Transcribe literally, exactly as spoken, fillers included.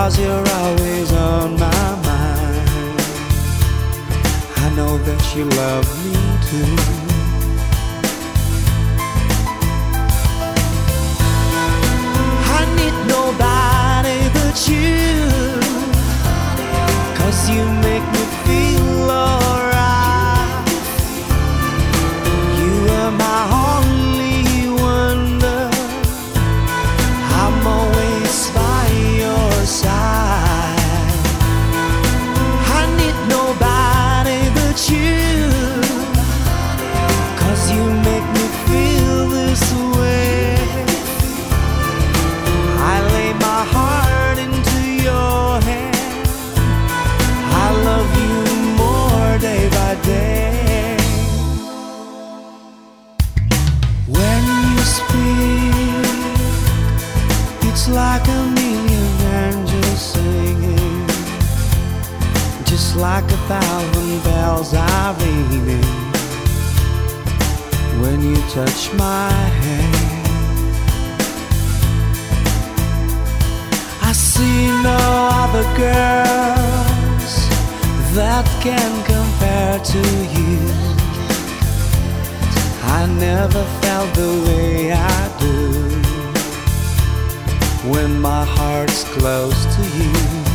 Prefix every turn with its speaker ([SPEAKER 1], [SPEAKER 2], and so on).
[SPEAKER 1] 'cause you're always on my mind. I know that you love me too. I need nobody but you, 'cause you make me feel alright. You are my only wonder. I'm always by your side. I need nobody but you, 'cause you make me feel this way. I lay my heart into your hand. I love you more day by day. When you speak, it's like a million angels singing, just like a thousand bells are ringing. When you touch my hand, I see no other girls that can compare to you. I never felt the way I do when my heart's close to you.